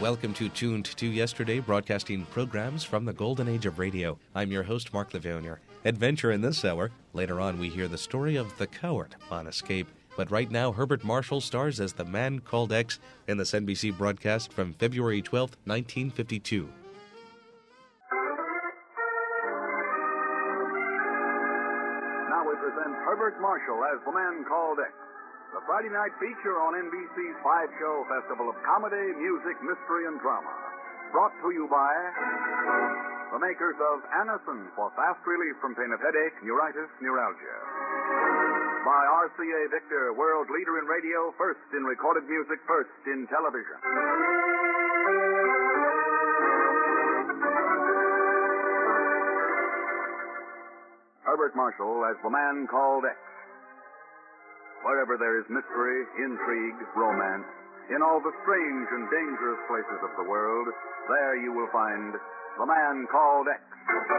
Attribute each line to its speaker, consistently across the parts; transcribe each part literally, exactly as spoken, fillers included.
Speaker 1: Welcome to Tuned to Yesterday, broadcasting programs from the golden age of radio. I'm your host, Mark Levonier. Adventure in this hour. Later on, we hear the story of the coward on escape. But right now, Herbert Marshall stars as the man called X in this N B C broadcast from February twelfth, nineteen fifty-two.
Speaker 2: Now we present Herbert Marshall as the man called X, the Friday night feature on N B C's five-show festival of comedy, music, mystery, and drama. Brought to you by the makers of Anacin for fast relief from pain of headache, neuritis, neuralgia. By R C A Victor, world leader in radio, first in recorded music, first in television. Herbert Marshall as the man called X. Wherever there is mystery, intrigue, romance, in all the strange and dangerous places of the world, there you will find the man called X.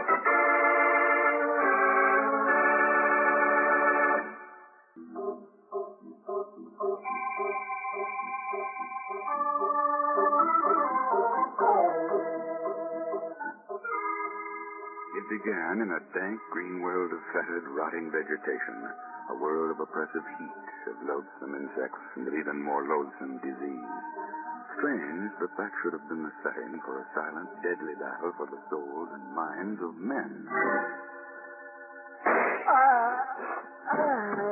Speaker 2: It began in a dank green world of fetid, rotting vegetation, a world of oppressive heat, of loathsome insects, and of even more loathsome disease. Strange that that should have been the setting for a silent, deadly battle for the souls and minds of men. Ah! Ah!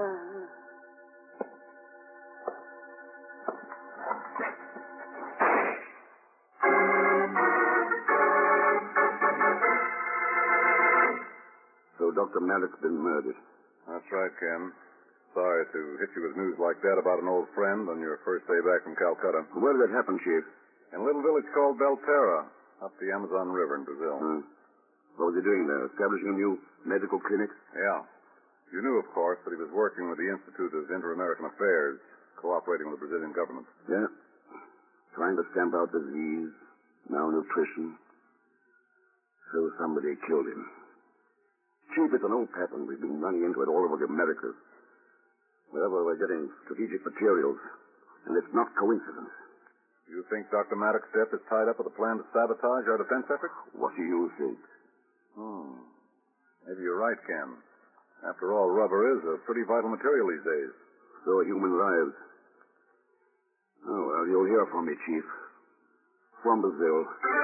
Speaker 2: So Doctor Maddox's been murdered.
Speaker 3: That's right, Ken. Sorry to hit you with news like that about an old friend on your first day back from Calcutta.
Speaker 2: Where did that happen, Chief?
Speaker 3: In a little village called Belterra, up the Amazon River in Brazil.
Speaker 2: Hmm. What was he doing there? Establishing a new medical clinic?
Speaker 3: Yeah. You knew, of course, that he was working with the Institute of Inter-American Affairs, cooperating with the Brazilian government.
Speaker 2: Yeah. Trying to stamp out disease, malnutrition. So somebody killed him. Chief, it's an old pattern. We've been running into it all over the Americas. Wherever we're getting strategic materials. And it's not coincidence.
Speaker 3: You think Doctor Maddox's death is tied up with a plan to sabotage our defense efforts?
Speaker 2: What do you think?
Speaker 3: Hmm. Maybe you're right, Ken. After all, rubber is a pretty vital material these days.
Speaker 2: So are human lives. Oh, well, you'll hear from me, Chief. From Brazil.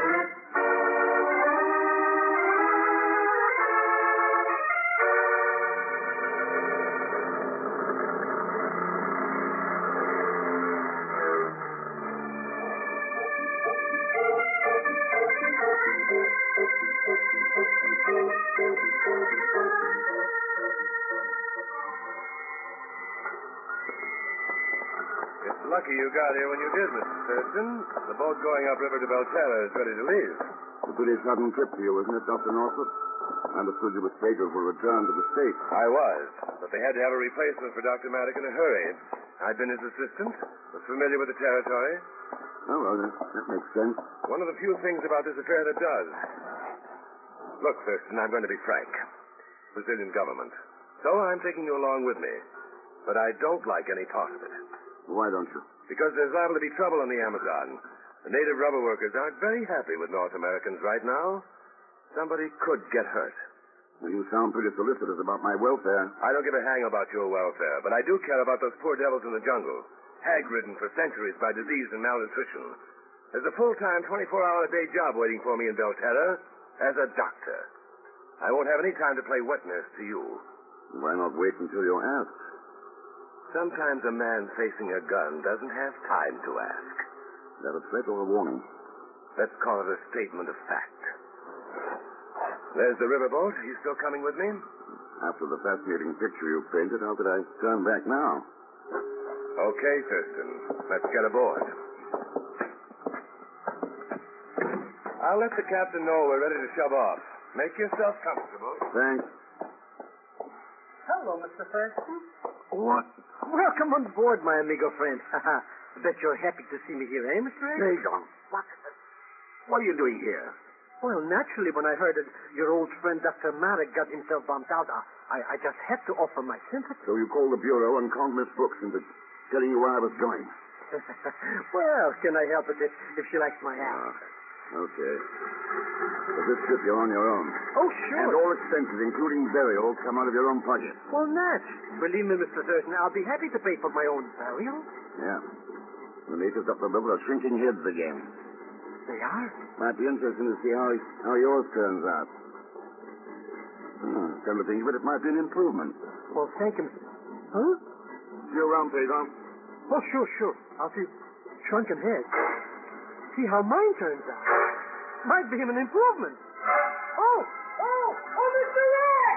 Speaker 4: It's lucky you got here when you did, Mister Thurston. The boat going upriver to Belterra is ready to leave.
Speaker 2: A pretty sudden trip for you, isn't it, Doctor Northup? I understood you were scheduled for a return to the States.
Speaker 4: I was, but they had to have a replacement for Doctor Maddox in a hurry. I'd been his assistant, was familiar with the territory.
Speaker 2: Oh, well, that, that makes sense.
Speaker 4: One of the few things about this affair that does. Look, Thurston, I'm going to be frank. Brazilian government. So I'm taking you along with me. But I don't like any part of it.
Speaker 2: Why don't you?
Speaker 4: Because there's liable to be trouble in the Amazon. The native rubber workers aren't very happy with North Americans right now. Somebody could get hurt.
Speaker 2: Well, you sound pretty solicitous about my welfare.
Speaker 4: I don't give a hang about your welfare, but I do care about those poor devils in the jungle, hag-ridden for centuries by disease and malnutrition. There's a full-time, twenty-four hour a day job waiting for me in Belterra as a doctor. I won't have any time to play wet nurse to you.
Speaker 2: Why not wait until you're asked?
Speaker 4: Sometimes a man facing a gun doesn't have time to ask.
Speaker 2: Is that a threat or a warning?
Speaker 4: Let's call it a statement of fact. There's the riverboat. Are you still coming with me?
Speaker 2: After the fascinating picture you painted, how could I turn back now?
Speaker 4: Okay, Thurston. Let's get aboard. I'll let the captain know we're ready to shove off. Make yourself comfortable.
Speaker 2: Thanks.
Speaker 5: Hello, Mister Thurston.
Speaker 2: What?
Speaker 5: Welcome on board, my amigo friend. I bet you're happy to see me here, eh, Mister X?
Speaker 2: Hey, John. What? What are you doing here?
Speaker 5: Well, naturally, when I heard that your old friend Doctor Maddox got himself bumped out, I, I just had to offer my sympathy.
Speaker 2: So you called the Bureau and conned Miss Brooks into telling you where I was going.
Speaker 5: Well, can I help it if, if she likes my hat?
Speaker 3: Ah, okay. For this trip, you're on your own.
Speaker 5: Oh, sure.
Speaker 3: And all expenses, including burial, come out of your own pocket.
Speaker 5: Well, Natch, believe me, Mister Thurston, I'll be happy to pay for my own burial.
Speaker 3: Yeah. The natives up the river are shrinking heads again.
Speaker 5: They are?
Speaker 3: Might be interesting to see how, how yours turns out. Hmm, come to think of it, it might be an improvement.
Speaker 5: Well, thank him. Huh?
Speaker 3: See you around, Pedro.
Speaker 5: Oh, sure, sure. I'll see shrunken heads. See how mine turns out. Might be an improvement. Oh! Oh! Oh, Mister Rex!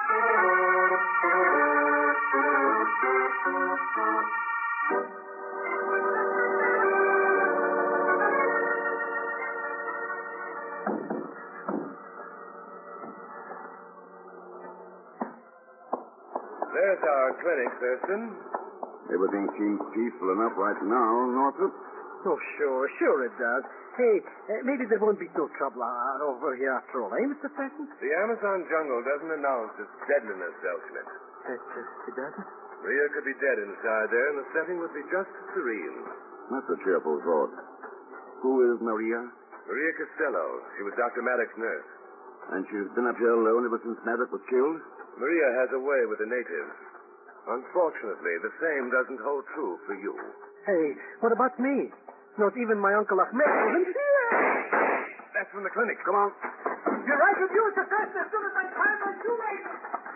Speaker 4: There's our clinic, Thurston.
Speaker 3: Everything seems peaceful enough right now, Northrop.
Speaker 5: Oh, sure, sure it does. Hey, uh, maybe there won't be no trouble uh, over here after all, eh, Mister Thurston?
Speaker 4: The Amazon jungle doesn't announce its deadliness, Elschmidt.
Speaker 5: It, uh, it doesn't?
Speaker 4: Maria could be dead inside there, and the setting would be just serene.
Speaker 3: That's a cheerful thought. Who is Maria?
Speaker 4: Maria Costello. She was Doctor Maddox's nurse.
Speaker 3: And she's been up here alone ever since Maddox was killed?
Speaker 4: Maria has a way with the natives. Unfortunately, the same doesn't hold true for you.
Speaker 5: Hey, what about me? Not even my Uncle Ahmed.
Speaker 4: That's from the clinic.
Speaker 3: Come on.
Speaker 5: You're right with you, Mister Thurston, as soon as I find my shoelace.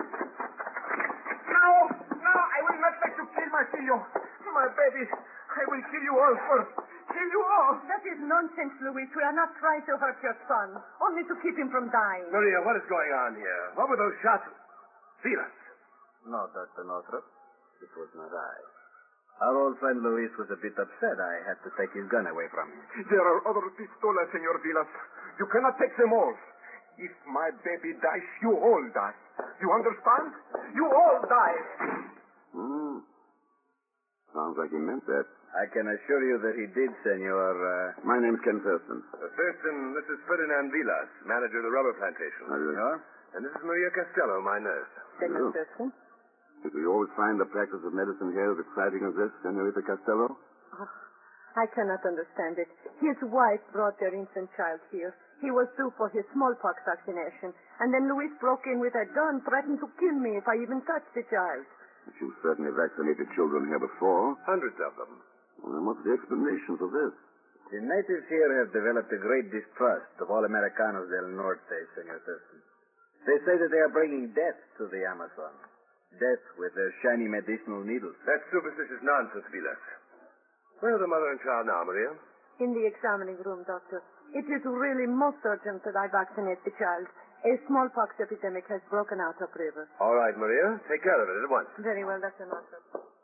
Speaker 6: No, no, I will not let you kill Marsilio. My baby, I will kill you all first. Kill you all.
Speaker 7: That is nonsense, Luis. We are not trying to hurt your son, only to keep him from dying.
Speaker 4: Maria, what is going on here? What were those shots? Silas.
Speaker 8: No, Doctor Northrop. It was not I. Our old friend Luis was a bit upset. I had to take his gun away from him.
Speaker 6: There are other pistolas, Senor Vilas. You cannot take them all. If my baby dies, you all die. You understand? You all die.
Speaker 3: Hmm. Sounds like he meant that.
Speaker 8: I can assure you that he did, Senor. Uh...
Speaker 3: My name's Ken Thurston.
Speaker 4: Uh, Thurston, this is Ferdinand Vilas, manager of the rubber plantation.
Speaker 3: How do you
Speaker 8: Senor?
Speaker 4: And this is Maria Costello, my nurse.
Speaker 7: Senor
Speaker 3: Oh.
Speaker 7: Thurston?
Speaker 3: Do you always find the practice of medicine here as exciting as this, Senorita Costello?
Speaker 7: Oh, I cannot understand it. His wife brought their infant child here. He was due for his smallpox vaccination. And then Luis broke in with a gun, threatened to kill me if I even touched the child.
Speaker 3: You've certainly vaccinated children here before.
Speaker 4: Hundreds of them.
Speaker 3: Well, then what's the explanation for this?
Speaker 8: The natives here have developed a great distrust of all Americanos del Norte, Senor Thurston. They say that they are bringing death to the Amazon. Death with their shiny medicinal needles.
Speaker 4: That's superstitious nonsense, Vilas. Where are the mother and child now, Maria?
Speaker 7: In the examining room, doctor. It is really most urgent that I vaccinate the child. A smallpox epidemic has broken out upriver.
Speaker 4: All right, Maria. Take care of it at once.
Speaker 7: Very well, Doctor Northrop.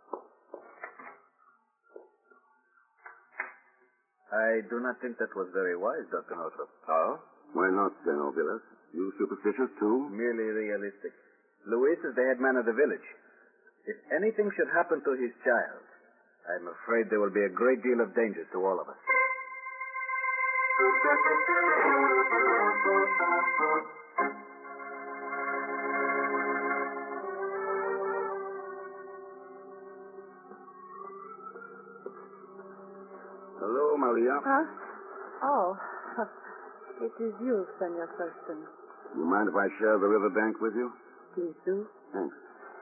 Speaker 8: I do not think that was very wise, Doctor Northrop.
Speaker 4: Oh?
Speaker 3: Why not, Senor Vilas? You superstitious, too?
Speaker 8: Merely realistic. Luis is the head man of the village. If anything should happen to his child, I'm afraid there will be a great deal of danger to all of us.
Speaker 3: Hello, Maria.
Speaker 7: Huh? Oh, it is you, Senor Thurston.
Speaker 3: You mind if I share the riverbank with you?
Speaker 7: Please do.
Speaker 3: Thanks.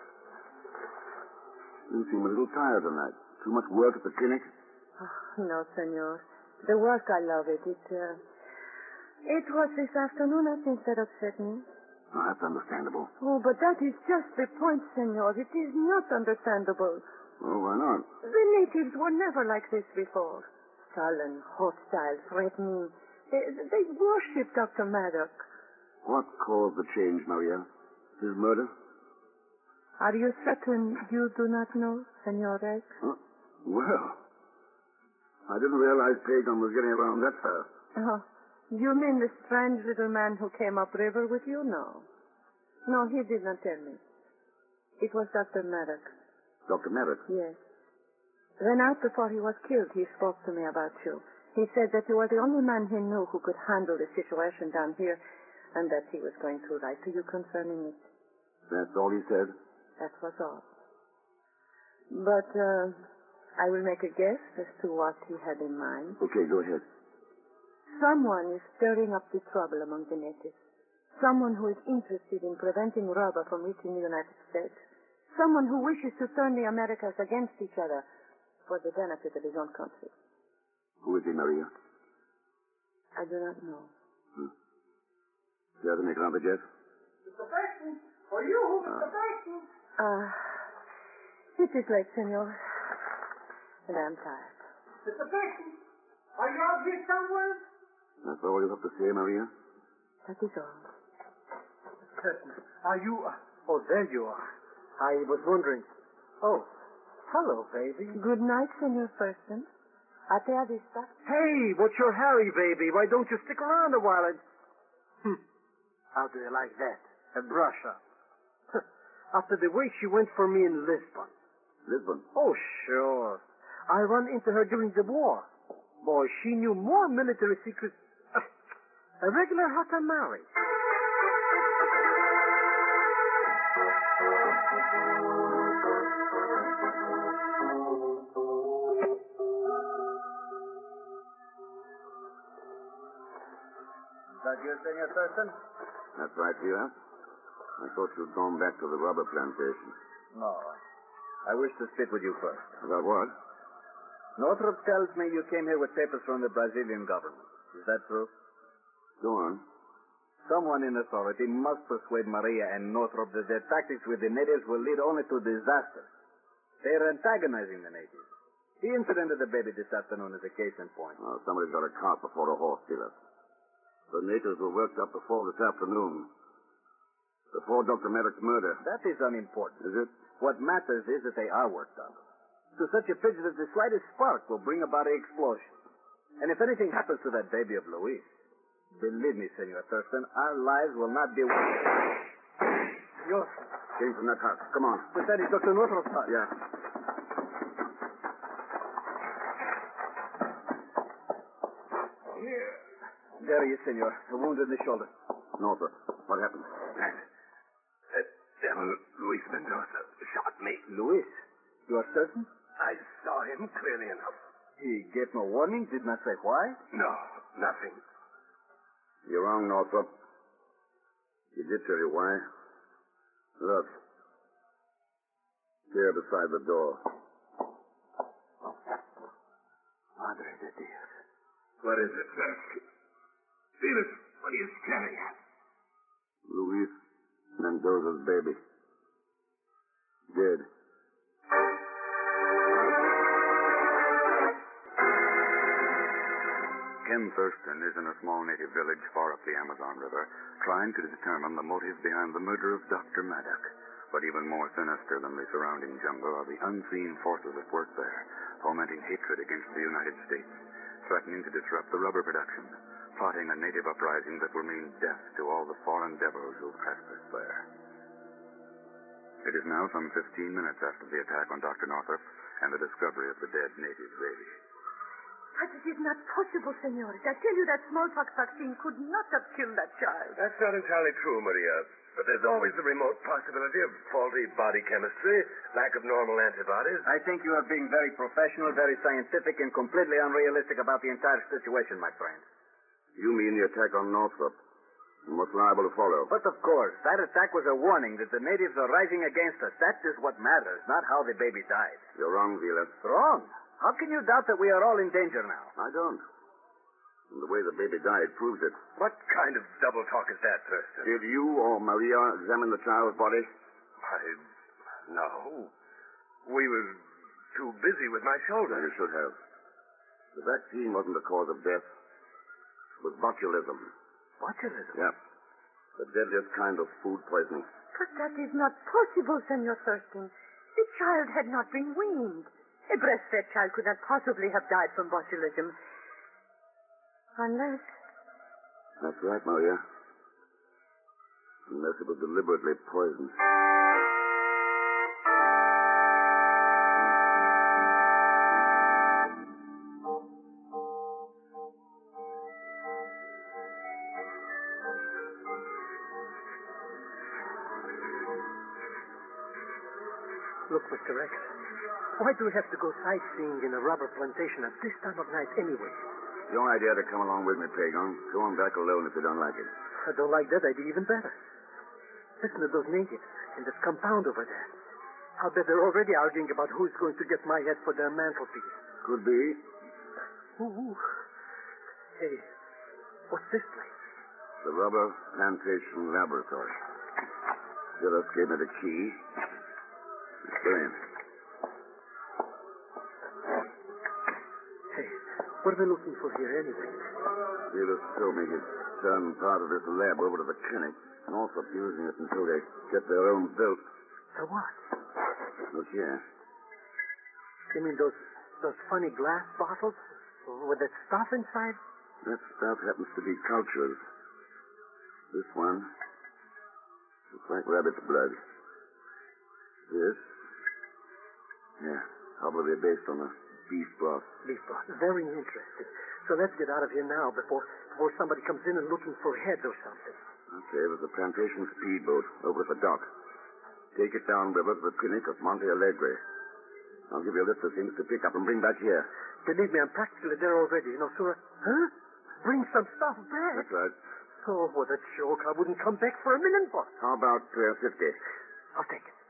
Speaker 3: You seem a little tired tonight. Too much work at the clinic?
Speaker 7: Oh, no, Senor. The work, I love it. It, uh, it was this afternoon, I think, that upset me.
Speaker 3: Oh, that's understandable.
Speaker 7: Oh, but that is just the point, Senor. It is not understandable.
Speaker 3: Oh, why not?
Speaker 7: The natives were never like this before. Sullen, hostile, threatening. They, they worship Doctor Maddox.
Speaker 3: What caused the change, Maria? His murder?
Speaker 7: Are you certain you do not know, Senor Rex?
Speaker 3: Huh? Well, I didn't realize Pagan was getting around that fast.
Speaker 7: Oh, you mean the strange little man who came upriver with you? No. No, he did not tell me. It was Doctor Maddox.
Speaker 3: Doctor Maddox?
Speaker 7: Yes. The night before he was killed, he spoke to me about you. He said that you were the only man he knew who could handle the situation down here, and that he was going to write to you concerning it.
Speaker 3: That's all he said?
Speaker 7: That was all. But, uh, I will make a guess as to what he had in mind.
Speaker 9: Okay, go ahead.
Speaker 7: Someone is stirring up the trouble among the natives. Someone who is interested in preventing rubber from reaching the United States. Someone who wishes to turn the Americas against each other for the benefit of his own country.
Speaker 9: Who is he, Maria?
Speaker 7: I do not know.
Speaker 9: Hmm. You have to make another guess?
Speaker 5: Mister Paxton, for you, Mister Paxton.
Speaker 7: Ah, it is late, senor. And I'm tired.
Speaker 5: Mister Paxton, are you out here somewhere?
Speaker 9: That's all you have to say, Maria?
Speaker 7: That is all.
Speaker 5: Curtin, are you... Uh, oh, there you are. I was wondering. Oh, hello, baby.
Speaker 7: Good night, Senor Thurston. Ate a vista.
Speaker 5: Hey, what's your hurry, baby? Why don't you stick around a while and... Hm. How do you like that? A brush up. After the way she went for me in Lisbon.
Speaker 9: Lisbon?
Speaker 5: Oh, sure. I run into her during the war. Boy, she knew more military secrets... A regular Hata Mari.
Speaker 8: Is that you, Senor Thurston?
Speaker 9: That's right, Vila. I thought you'd gone back to the rubber plantation.
Speaker 8: No. I wish to speak with you first.
Speaker 9: About what?
Speaker 8: Northrop tells me you came here with papers from the Brazilian government. Is that true?
Speaker 9: Go on.
Speaker 8: Someone in authority must persuade Maria and Northrop that their tactics with the natives will lead only to disaster. They are antagonizing the natives. The incident of the baby this afternoon is a case in point.
Speaker 9: Oh, somebody's got a cart before a horse, Vila. The natives were worked up before this afternoon. Before Doctor Maddox's murder.
Speaker 8: That is unimportant.
Speaker 9: Is it?
Speaker 8: What matters is that they are worked up. To such a pitch that the slightest spark will bring about an explosion. And if anything happens to that baby of Luis, believe me, Senor Thurston, our lives will not be...
Speaker 5: Senor.
Speaker 9: Came from that house. Come on.
Speaker 5: But that is Doctor Northrop's house.
Speaker 9: Yeah.
Speaker 5: Here.
Speaker 8: There he is, Senor. A wound in the shoulder.
Speaker 9: Northrop, what happened?
Speaker 4: That, that devil Luis Mendoza shot me.
Speaker 8: Luis? You are certain?
Speaker 4: I saw him clearly enough.
Speaker 8: He gave no warning, did not say why?
Speaker 4: No, nothing.
Speaker 9: You're wrong, Northrop. He did tell you why. Look. Here beside the door.
Speaker 8: Madre de Dios.
Speaker 4: What is it, sir? Felix, what are you staring at?
Speaker 9: Luis Mendoza's baby. Dead.
Speaker 3: Ken Thurston is in a small native village far up the Amazon River, trying to determine the motives behind the murder of Doctor Maddox. But even more sinister than the surrounding jungle are the unseen forces at work there, fomenting hatred against the United States, threatening to disrupt the rubber production, plotting a native uprising that will mean death to all the foreign devils who've trespassed there. It is now some fifteen minutes after the attack on Doctor Northrop and the discovery of the dead native baby.
Speaker 7: But it is not possible, senor. I tell you that smallpox vaccine could not have killed that child.
Speaker 4: That's not entirely true, Maria. But there's always the remote possibility of faulty body chemistry, lack of normal antibodies.
Speaker 8: I think you are being very professional, very scientific, and completely unrealistic about the entire situation, my friend.
Speaker 9: You mean the attack on Northrop? And what's liable to follow?
Speaker 8: But of course, that attack was a warning that the natives are rising against us. That is what matters, not how the baby died.
Speaker 9: You're wrong, Vila.
Speaker 8: Wrong? How can you doubt that we are all in danger now?
Speaker 9: I don't. And the way the baby died proves it.
Speaker 4: What kind of double talk is that, Thurston?
Speaker 9: Did you or Maria examine the child's body?
Speaker 4: I... No. We were too busy with my shoulder.
Speaker 9: You should have. The vaccine wasn't the cause of death. It was botulism.
Speaker 8: Botulism?
Speaker 9: Yep. The deadliest kind of food poisoning.
Speaker 7: But that is not possible, Senor Thurston. The child had not been weaned. A breastfed child could not possibly have died from botulism. Unless...
Speaker 9: That's right, Maria. Unless it was deliberately poisoned.
Speaker 5: Look, Mister X. Why do we have to go sightseeing in a rubber plantation at this time of night anyway?
Speaker 9: It's your idea to come along with me, Pagon. Go on back alone if you don't like it.
Speaker 5: I don't like that idea even better. Listen to those natives in this compound over there. I'll bet they're already arguing about who's going to get my head for their mantelpiece.
Speaker 9: Could be.
Speaker 5: Ooh. Hey, what's this place?
Speaker 9: The Rubber Plantation Laboratory. Gillis gave me the key. Let's go in.
Speaker 5: Hey, what are they looking for here anyway?
Speaker 9: Gillis told me he'd turn part of this lab over to the clinic and also using it until they get their own built.
Speaker 5: So what?
Speaker 9: Look here.
Speaker 5: You mean those those funny glass bottles with that stuff inside?
Speaker 9: That stuff happens to be cultures. This one looks like rabbit's blood. This, yeah, probably based on the beef broth.
Speaker 5: Beef broth. Very interesting. So let's get out of here now before before somebody comes in and looking for heads or something.
Speaker 9: Okay, there's a plantation speedboat over at the dock. Take it downriver to the clinic of Monte Alegre. I'll give you a list of things to pick up and bring back here.
Speaker 5: Believe me, I'm practically there already. You know, Sura. Huh? Bring some stuff back.
Speaker 9: That's right.
Speaker 5: Oh, what a joke. I wouldn't come back for a million bucks.
Speaker 9: How about uh, fifty?
Speaker 5: I'll take it.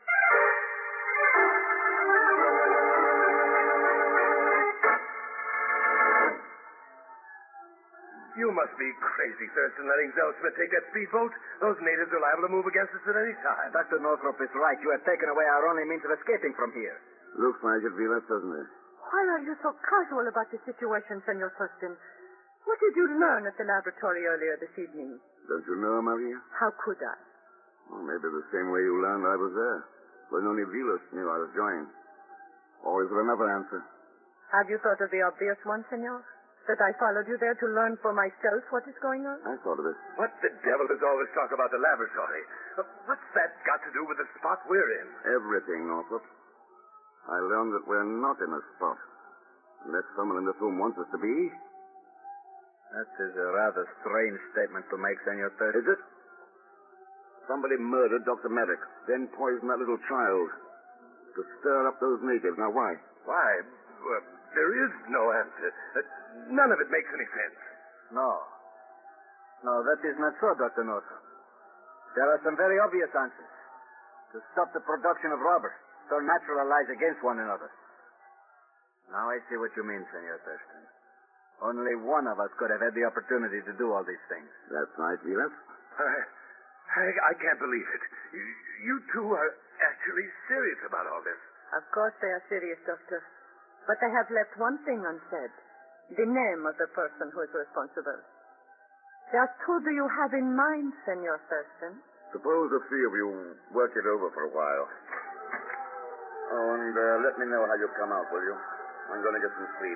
Speaker 4: You must be crazy, Thurston, letting Zellsmith take that speedboat. Those natives are liable to move against us at any time.
Speaker 8: Doctor Northrop is right. You have taken away our only means of escaping from here.
Speaker 9: Looks like it, Vilas, doesn't it?
Speaker 7: Why are you so casual about the situation, Senor Thurston? What did you learn at the laboratory earlier this evening?
Speaker 9: Don't you know, Maria?
Speaker 7: How could I?
Speaker 9: Well, maybe the same way you learned I was there. When only Vilas knew I was joining. Or is there another answer?
Speaker 7: Have you thought of the obvious one, Senor? That I followed you there to learn for myself what is going on?
Speaker 9: I thought of it.
Speaker 4: What the devil does all this talk about the laboratory? Uh, What's that got to do with the spot we're in?
Speaker 9: Everything, Northrop. I learned that we're not in a spot. Unless someone in this room wants us to be.
Speaker 8: That is a rather strange statement to make, Senor Thurston.
Speaker 9: Is it? Somebody murdered Doctor Maddox, then poisoned that little child. To stir up those natives. Now, why?
Speaker 4: Why, uh, there is no answer. Uh, none of it makes any sense.
Speaker 8: No. No, that is not so, Doctor Northrop. There are some very obvious answers. To stop the production of rubber. Turn natural lies against one another. Now I see what you mean, Senor Thurston. Only one of us could have had the opportunity to do all these things.
Speaker 9: That's right, Vilas.
Speaker 4: I, I, I can't believe it. You, you two are actually serious about all this.
Speaker 7: Of course they are serious, Doctor. But they have left one thing unsaid. The name of the person who is responsible. Just who do you have in mind, Senor Thurston?
Speaker 9: Suppose the three of you work it over for a while. Oh, and uh, let me know how you come out, will you? I'm going to get some sleep.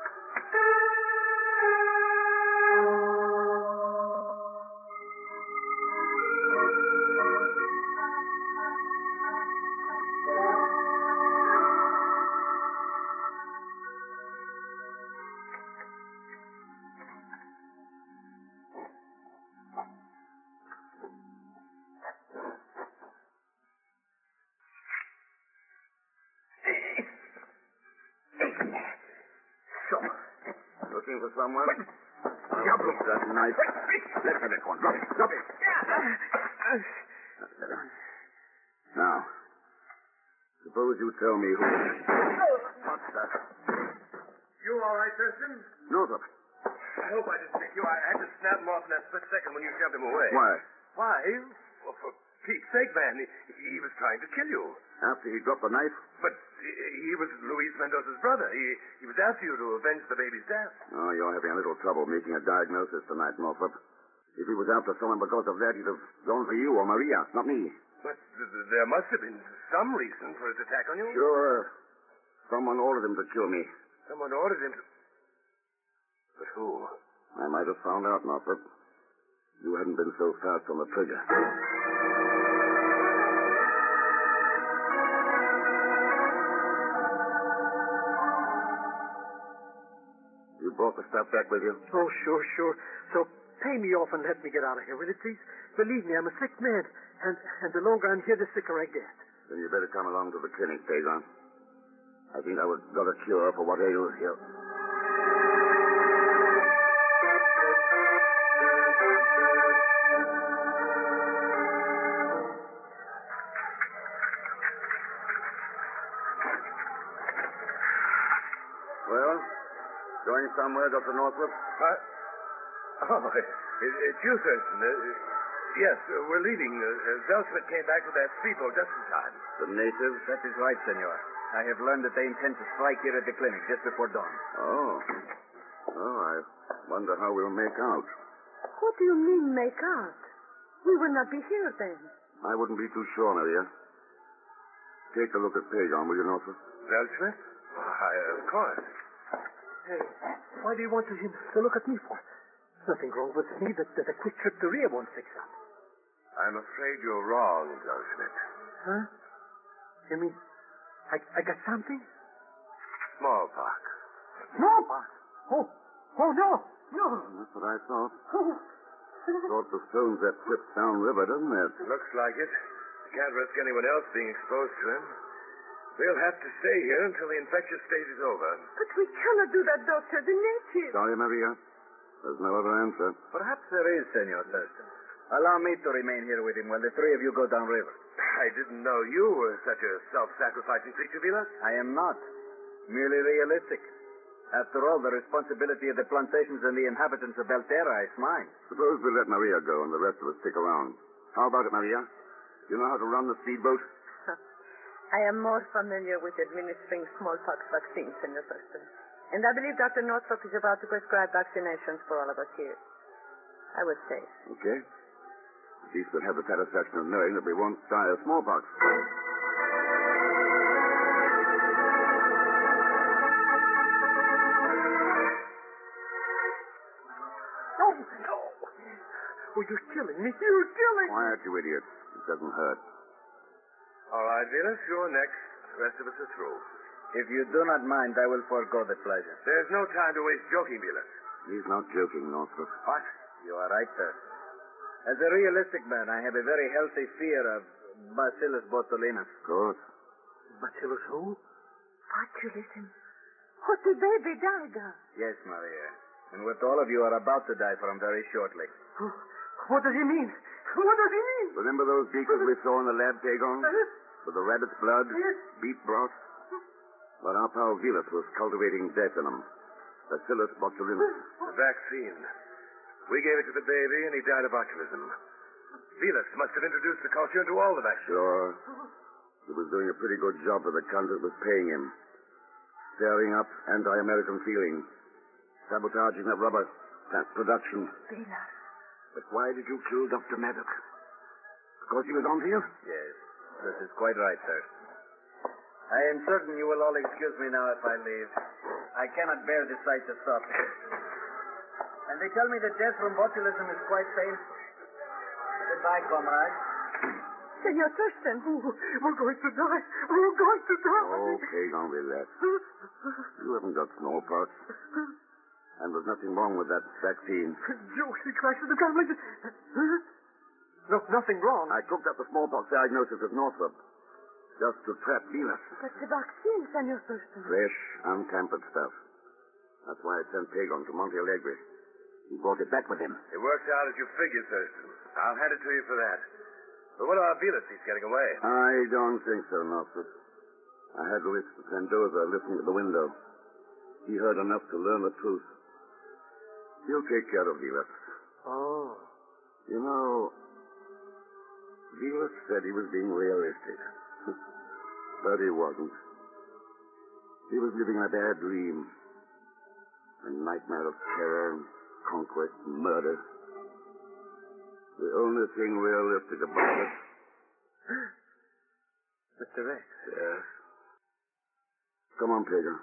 Speaker 9: Looking for someone?
Speaker 4: Diablo.
Speaker 9: That knife. Let me that one. Drop it. Drop it. That's better. Now, suppose you tell me who... What's that?
Speaker 4: You all right, Thurston?
Speaker 9: Northrop.
Speaker 4: I hope I didn't make you. I had to snap him off in that split second when you shoved him away.
Speaker 9: Why?
Speaker 4: Why? Well, for Pete's sake, man. He, he was trying to kill you.
Speaker 9: After he dropped the knife?
Speaker 4: But he, he was Luis Mendoza's brother. He, he was after you to avenge the baby's death.
Speaker 9: Oh, you're having a little trouble making a diagnosis tonight, Northrop. If he was after someone because of that, he'd have gone for you or Maria, not me.
Speaker 4: But th- th- there must have been some reason for his attack on you.
Speaker 9: Sure. Someone ordered him to kill me.
Speaker 4: Someone ordered him to... But who?
Speaker 9: I might have found out, Northrop. You hadn't been so fast on the trigger. You brought the stuff back with you?
Speaker 5: Oh, sure, sure. So pay me off and let me get out of here, will you, please? Believe me, I'm a sick man. And, and the longer I'm here, the sicker I get.
Speaker 9: Then you better come along to the clinic, Pagon. I think I would got a cure for what ails you. Well, going somewhere, Doctor Northrup?
Speaker 4: What? Oh, it, it's you, Thurston. Uh, yes, uh, we're leaving. Uh, uh, Belschmidt came back with that speedboat just in time.
Speaker 8: The natives? That is right, senor. I have learned that they intend to strike here at the clinic just before dawn.
Speaker 9: Oh. Oh, I wonder how we'll make out.
Speaker 7: What do you mean, make out? We will not be here then.
Speaker 9: I wouldn't be too sure, Maria. Take a look at Pagon, will you, Northrup?
Speaker 4: Belschmidt? Why, of course.
Speaker 5: Hey, why do you want to him to look at me for? Nothing wrong with me that, that a quick trip to Rio won't fix up.
Speaker 4: I'm afraid you're wrong, Belschmidt.
Speaker 5: Huh? You mean I, I got something?
Speaker 4: Smallpox.
Speaker 5: Smallpox? Oh, oh no, no.
Speaker 9: That's what I thought. Thought the stones that tripped downriver, doesn't it?
Speaker 4: Looks like it. We can't risk anyone else being exposed to him. We'll have to stay here until the infectious stage is over.
Speaker 7: But we cannot do that, Doctor. The natives.
Speaker 9: Sorry, Maria. There's no other answer.
Speaker 8: Perhaps there is, Senor Thurston. Allow me to remain here with him while the three of you go downriver.
Speaker 4: I didn't know you were such a self-sacrificing creature, Vilas.
Speaker 8: I am not. Merely realistic. After all, the responsibility of the plantations and the inhabitants of Belterra is mine.
Speaker 9: Suppose we let Maria go and the rest of us stick around. How about it, Maria? You know how to run the speedboat?
Speaker 7: I am more familiar with administering smallpox vaccines, Senor Thurston. And I believe Doctor Northrop is about to prescribe vaccinations for all of us here. I would say.
Speaker 9: Okay. At least we'll have the satisfaction of knowing that we won't die of smallpox.
Speaker 5: No, no. Oh, you're killing me. You're killing me.
Speaker 9: Quiet, you idiot. It doesn't hurt.
Speaker 4: All right, Vilas, you're next. The rest of us are through.
Speaker 8: If you do not mind, I will forego the pleasure.
Speaker 4: There's no time to waste joking, Vilas.
Speaker 9: He's not joking, Northrop.
Speaker 8: What? You are right, sir. As a realistic man, I have a very healthy fear of Bacillus botulinus.
Speaker 9: Of course.
Speaker 5: Bacillus who?
Speaker 7: Botulism. What the baby died of.
Speaker 8: Yes, Maria. And what all of you are about to die from very shortly.
Speaker 5: Oh, what does he mean? What does he mean?
Speaker 9: Remember those beakers we saw in the lab, Pagon? With the rabbit's blood?
Speaker 5: Yes.
Speaker 9: Beef broth? Well, our pal Vilas was cultivating death in them. Bacillus botulinus.
Speaker 4: The vaccine. We gave it to the baby, and he died of botulism. Vilas must have introduced the culture into all the vaccines.
Speaker 9: Sure. He was doing a pretty good job for the country that was paying him. Stirring up anti-American feeling. Sabotaging that rubber plant production.
Speaker 7: Vilas.
Speaker 9: But why did you kill Doctor Maddox? Because he was on to you?
Speaker 8: Yes, this is quite right, sir. I am certain you will all excuse me now if I leave. I cannot bear the sight of suffering. And they tell me that death from botulism is quite painful. Goodbye, comrade.
Speaker 7: Senor Thurston.
Speaker 5: Oh, we're going to die. We're going to die.
Speaker 9: Okay, don't relax. You haven't got smallpox. And there's nothing wrong with that vaccine.
Speaker 5: Jokes, he crashed in the car like this. Huh? No, nothing wrong.
Speaker 9: I cooked up the smallpox diagnosis at Northrop. Just to trap Vilas.
Speaker 7: But the vaccine, Senor Thurston.
Speaker 9: Fresh, untampered stuff. That's why I sent Pagon to Monte Alegre. He brought it back with him.
Speaker 4: It worked out as you figured, Thurston. I'll hand it to you for that. But what about Vilas? He's getting away.
Speaker 9: I don't think so, Northrop. I had Luis Mendoza listening at the window. He heard enough to learn the truth. He'll take care of Vilas.
Speaker 5: Oh.
Speaker 9: You know, Vilas said he was being realistic. But he wasn't. He was living a bad dream. A nightmare of terror and conquest and murder. The only thing realistic about it...
Speaker 5: Mister Rex.
Speaker 9: Yes. Come on, Pagan.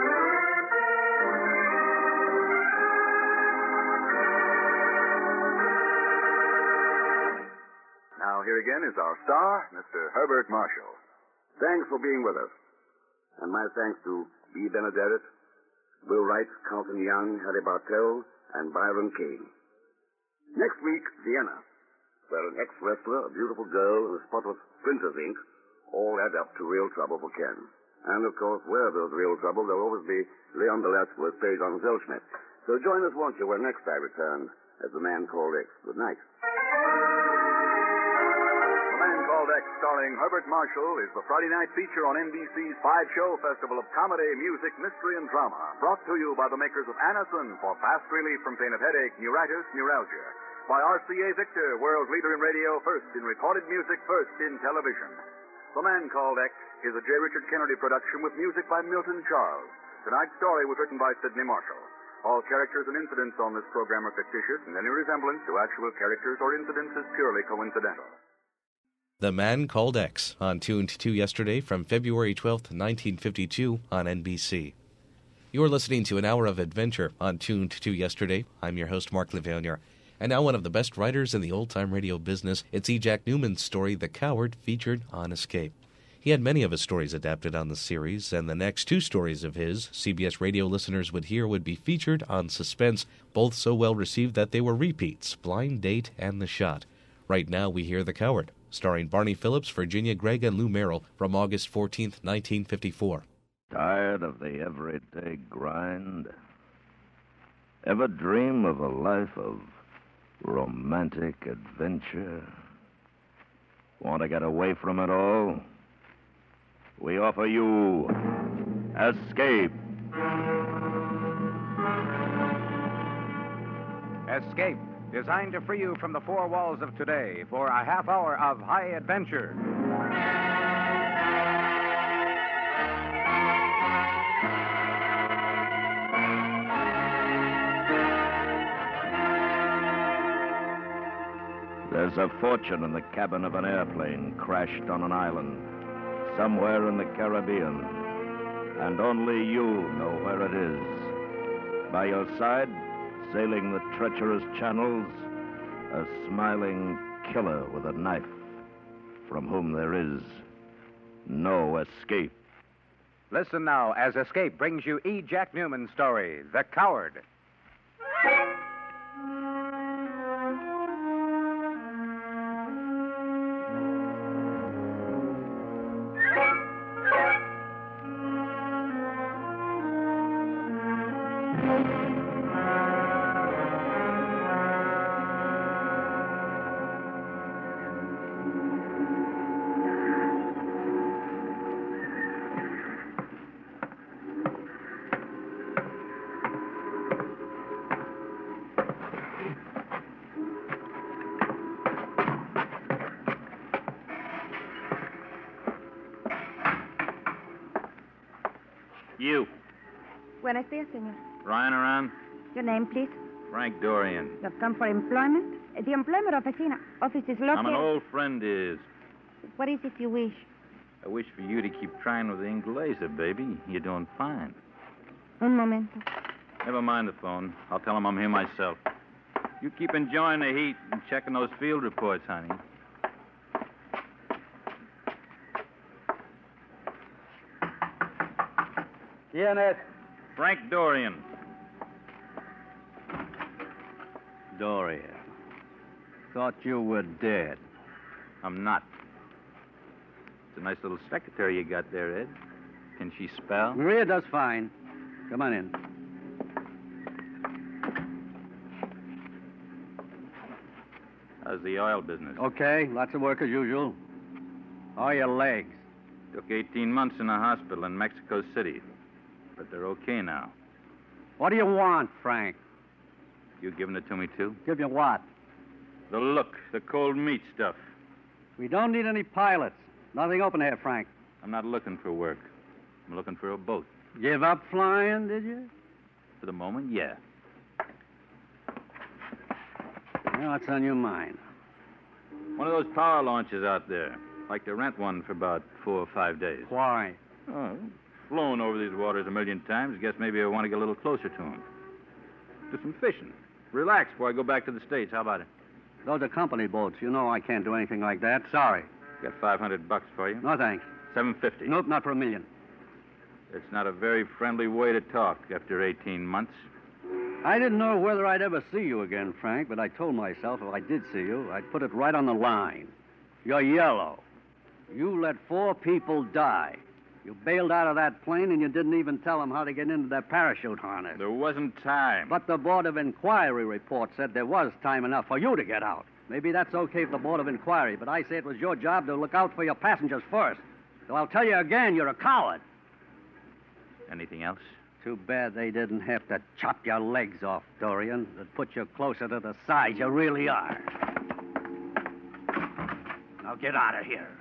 Speaker 3: Now, here again is our star, Mister Herbert Marshall.
Speaker 9: Thanks for being with us. And my thanks to B. Benedetto, Will Wright, Carlton Young, Harry Bartell, and Byron Kane. Next week, Vienna, where an ex-wrestler, a beautiful girl, and a spot of printer's ink all add up to real trouble for Ken. And, of course, where there's real trouble, there'll always be Leon Belasco stage on Zellschmidt. So join us, won't you, where next I return as The Man Called X. Good night.
Speaker 2: The Man Called X, starring Herbert Marshall, is the Friday night feature on N B C's five-show festival of comedy, music, mystery, and drama. Brought to you by the makers of Anacin for fast relief from pain of headache, neuritis, neuralgia. By R C A Victor, world leader in radio, first in recorded music, first in television. The Man Called X is a J. Richard Kennedy production with music by Milton Charles. Tonight's story was written by Sidney Marshall. All characters and incidents on this program are fictitious, and any resemblance to actual characters or incidents is purely coincidental.
Speaker 1: The Man Called X, on Tuned to Yesterday from February twelfth, nineteen fifty-two on N B C. You're listening to an hour of adventure on Tuned to Yesterday. I'm your host, Mark Levonier. And now one of the best writers in the old-time radio business, it's E. Jack Newman's story, The Coward, featured on Escape. He had many of his stories adapted on the series, and the next two stories of his C B S radio listeners would hear would be featured on Suspense, both so well received that they were repeats, Blind Date and The Shot. Right now we hear The Coward, starring Barney Phillips, Virginia Gregg, and Lou Merrill, from August fourteenth, nineteen fifty-four.
Speaker 10: Tired of the everyday grind? Ever dream of a life of romantic adventure? Want to get away from it all? We offer you Escape.
Speaker 11: Escape, designed to free you from the four walls of today for a half hour of high adventure.
Speaker 10: There's a fortune in the cabin of an airplane crashed on an island somewhere in the Caribbean, and only you know where it is. By your side, sailing the treacherous channels, a smiling killer with a knife, from whom there is no escape.
Speaker 11: Listen now as Escape brings you E. Jack Newman's story, The Coward.
Speaker 12: You.
Speaker 13: Buenos dias, senor.
Speaker 12: Ryan around?
Speaker 13: Your name, please?
Speaker 12: Frank Dorian.
Speaker 13: You have come for employment? The employment oficina office is located...
Speaker 12: I'm an old friend of his.
Speaker 13: What is it you wish?
Speaker 12: I wish for you to keep trying with the Inglazer, baby. You're doing fine.
Speaker 13: Un momento.
Speaker 12: Never mind the phone. I'll tell him I'm here myself. You keep enjoying the heat and checking those field reports, honey.
Speaker 14: ¿Quién es?
Speaker 12: Frank Dorian.
Speaker 14: Dorian. Thought you were dead.
Speaker 12: I'm not. It's a nice little secretary you got there, Ed. Can she spell?
Speaker 14: Maria does fine. Come on in.
Speaker 12: How's the oil business?
Speaker 14: Okay, lots of work as usual. How are your legs?
Speaker 12: Took eighteen months in a hospital in Mexico City. But they're okay now.
Speaker 14: What do you want, Frank?
Speaker 12: You giving it to me, too?
Speaker 14: Give you what?
Speaker 12: The look, the cold meat stuff.
Speaker 14: We don't need any pilots. Nothing open here, Frank.
Speaker 12: I'm not looking for work. I'm looking for a boat.
Speaker 14: Give up flying, did you?
Speaker 12: For the moment, yeah.
Speaker 14: Well, what's on your mind?
Speaker 12: One of those power launches out there. Like to rent one for about four or five days.
Speaker 14: Why?
Speaker 12: Oh, flown over these waters a million times. Guess maybe I want to get a little closer to them. Do some fishing. Relax before I go back to the States. How about it?
Speaker 14: Those are company boats. You know I can't do anything like that. Sorry.
Speaker 12: Got five hundred bucks for you.
Speaker 14: No, thanks.
Speaker 12: Seven fifty.
Speaker 14: Nope, not for a million.
Speaker 12: It's not a very friendly way to talk after eighteen months.
Speaker 14: I didn't know whether I'd ever see you again, Frank, but I told myself if I did see you, I'd put it right on the line. You're yellow. You let four people die. You bailed out of that plane and you didn't even tell them how to get into their parachute harness.
Speaker 12: There wasn't time.
Speaker 14: But the Board of Inquiry report said there was time enough for you to get out. Maybe that's okay for the Board of Inquiry, but I say it was your job to look out for your passengers first. So I'll tell you again, you're a coward.
Speaker 12: Anything else?
Speaker 14: Too bad they didn't have to chop your legs off, Dorian. That put you closer to the size you really are. Now get out of here.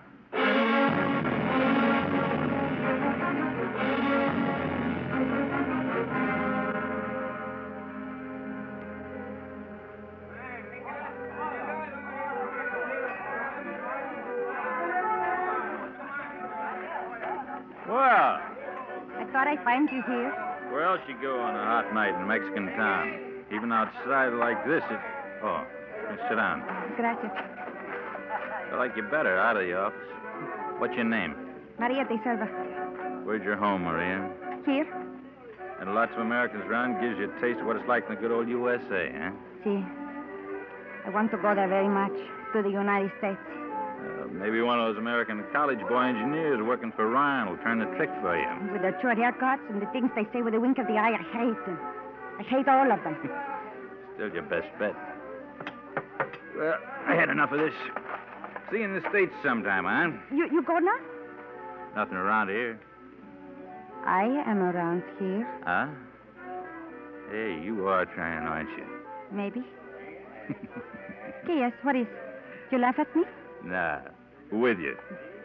Speaker 12: Well,
Speaker 13: I thought I'd find you here.
Speaker 12: where else you go on a hot night in Mexican town? Even outside like this, it... Oh, sit down.
Speaker 13: Gracias.
Speaker 12: I like you better out of the office. What's your name?
Speaker 13: Maria de Silva.
Speaker 12: Where's your home, Maria?
Speaker 13: Here?
Speaker 12: And lots of Americans around gives you a taste of what it's like in the good old U S A, huh?
Speaker 13: See. I want to go there very much, to the United States.
Speaker 12: Uh, maybe one of those American college boy engineers working for Ryan will turn the trick for you.
Speaker 13: With their short haircuts and the things they say with a wink of the eye, I hate them. I hate all of them.
Speaker 12: Still your best bet. Well, I had enough of this. See you in the States sometime, huh?
Speaker 13: You you go now?
Speaker 12: Nothing around here.
Speaker 13: I am around here.
Speaker 12: Huh? Hey, you are trying, aren't you?
Speaker 13: Maybe. Okay, yes, what is? You laugh at me?
Speaker 12: Nah, with you.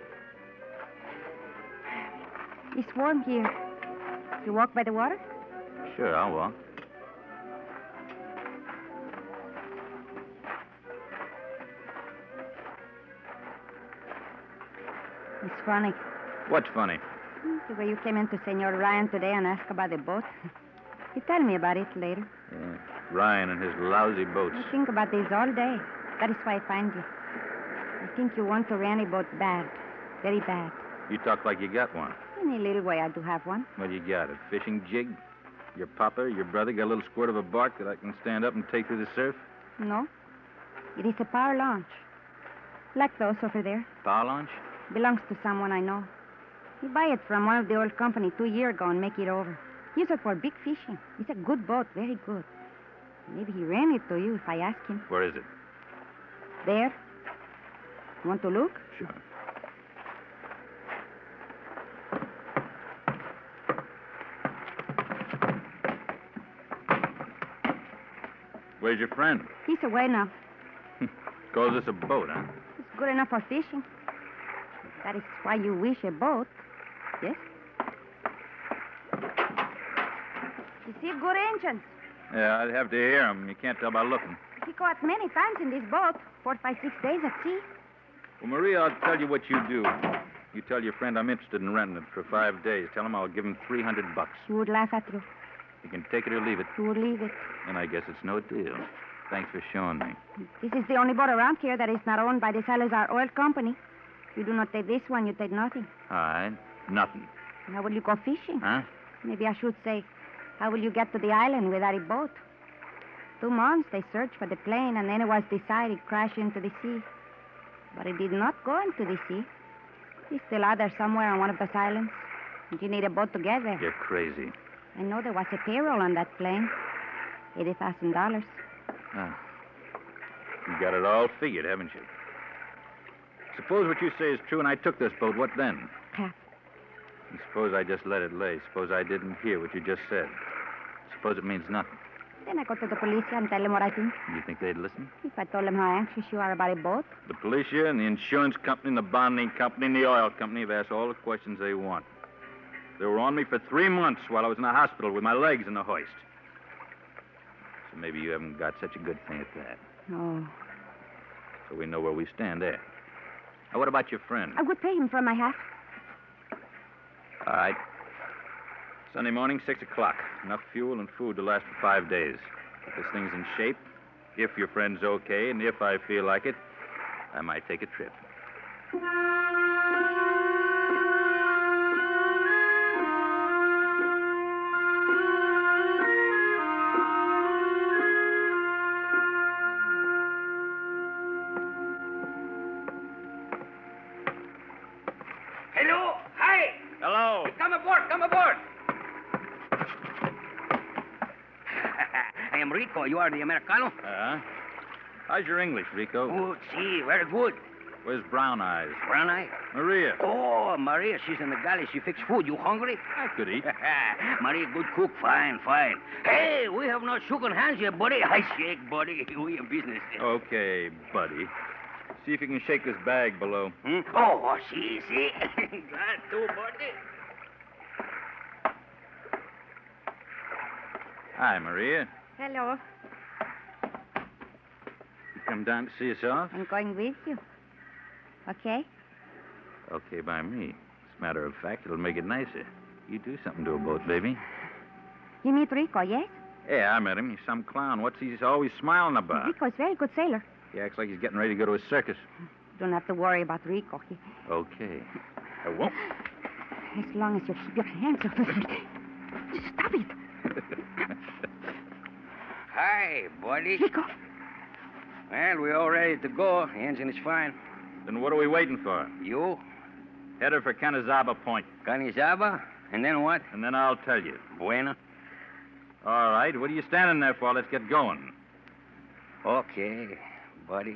Speaker 13: It's warm here. You walk by the water?
Speaker 12: Sure, I'll walk.
Speaker 13: It's funny.
Speaker 12: What's funny?
Speaker 13: The way you came in to Senor Ryan today and asked about the boat. You tell me about it later.
Speaker 12: Yeah, Ryan and his lousy boats.
Speaker 13: I think about this all day. That is why I find you. I think you want to rent a boat bad. Very bad.
Speaker 12: You talk like you got one.
Speaker 13: In a little way, I do have one.
Speaker 12: What you got, a fishing jig? Your papa, your brother got a little squirt of a bark that I can stand up and take through the surf?
Speaker 13: No. It is a power launch. Like those over there.
Speaker 12: Power launch?
Speaker 13: Belongs to someone I know. He buy it from one of the old company two years ago and make it over. Use it for big fishing. It's a good boat, very good. Maybe he ran it to you if I ask him.
Speaker 12: Where is it?
Speaker 13: There. Want to look?
Speaker 12: Sure. Where's your friend?
Speaker 13: He's away now.
Speaker 12: Calls this a boat, huh?
Speaker 13: It's good enough for fishing. That is why you wish a boat. Yes? You see good engines.
Speaker 12: Yeah, I'd have to hear him. You can't tell by looking.
Speaker 13: He go out many times in this boat. Four, five, six days at sea.
Speaker 12: Well, Maria, I'll tell you what you do. You tell your friend I'm interested in renting it for five days. Tell him I'll give him three hundred bucks.
Speaker 13: He would laugh at you.
Speaker 12: You can take it or leave it.
Speaker 13: He would leave it.
Speaker 12: And I guess it's no deal. Thanks for showing me.
Speaker 13: This is the only boat around here that is not owned by the Salazar Oil Company. You do not take this one, you take nothing.
Speaker 12: All right. Nothing.
Speaker 13: How will you go fishing?
Speaker 12: Huh?
Speaker 13: Maybe I should say, how will you get to the island without a boat? Two months they searched for the plane, and then it was decided to crash into the sea. But it did not go into the sea. It's still out there somewhere on one of those islands. And you need a boat to get there.
Speaker 12: You're crazy.
Speaker 13: I know there was a payroll on that plane. eighty thousand dollars.
Speaker 12: Oh. You got it all figured, haven't you? Suppose what you say is true and I took this boat. What then?
Speaker 13: Half.
Speaker 12: And suppose I just let it lay. Suppose I didn't hear what you just said. Suppose it means nothing.
Speaker 13: Then I go to the police and tell them what I think.
Speaker 12: You think they'd listen?
Speaker 13: If I told them how anxious you are about a boat.
Speaker 12: The police here and the insurance company and the bonding company and the oil company have asked all the questions they want. They were on me for three months while I was in the hospital with my legs in the hoist. So maybe you haven't got such a good thing at that.
Speaker 13: No.
Speaker 12: So we know where we stand there. Now, what about your friend?
Speaker 13: I would pay him for my half.
Speaker 12: All right. Sunday morning, six o'clock. Enough fuel and food to last for five days. If this thing's in shape, if your friend's okay, and if I feel like it, I might take a trip.
Speaker 15: Hello. Hi.
Speaker 12: Hello.
Speaker 15: am Rico. You are the Americano?
Speaker 12: Uh-huh. How's your English, Rico?
Speaker 15: Good, see, very good.
Speaker 12: Where's Brown Eyes?
Speaker 15: Brown Eye?
Speaker 12: Maria.
Speaker 15: Oh, Maria, she's in the galley. She fix food. You hungry?
Speaker 12: I could eat.
Speaker 15: Maria, good cook. Fine, fine. Hey, we have not shaken hands yet, buddy. I shake, buddy. We in business.
Speaker 12: Okay, buddy. See if you can shake this bag below.
Speaker 15: Hmm? Oh, see, see. Glad to, buddy.
Speaker 12: Hi, Maria.
Speaker 13: Hello.
Speaker 12: You come down to see us off?
Speaker 13: I'm going with you. Okay?
Speaker 12: Okay by me. As a matter of fact, it'll make it nicer. You do something to a boat, baby.
Speaker 13: You meet Rico, yes?
Speaker 12: Yeah, I met him. He's some clown. What's he always smiling about?
Speaker 13: Rico's a very good sailor.
Speaker 12: He acts like he's getting ready to go to a circus.
Speaker 13: Don't have to worry about Rico. He...
Speaker 12: Okay. I won't.
Speaker 13: As long as you keep your hands off of him. Stop it.
Speaker 15: Hi, buddy.
Speaker 13: Rico.
Speaker 15: Well, we're all ready to go. The engine is fine.
Speaker 12: Then what are we waiting for?
Speaker 15: You?
Speaker 12: Head her for Canizaba Point.
Speaker 15: Canizaba? And then what?
Speaker 12: And then I'll tell you.
Speaker 15: Bueno.
Speaker 12: All right. What are you standing there for? Let's get going.
Speaker 15: Okay, buddy.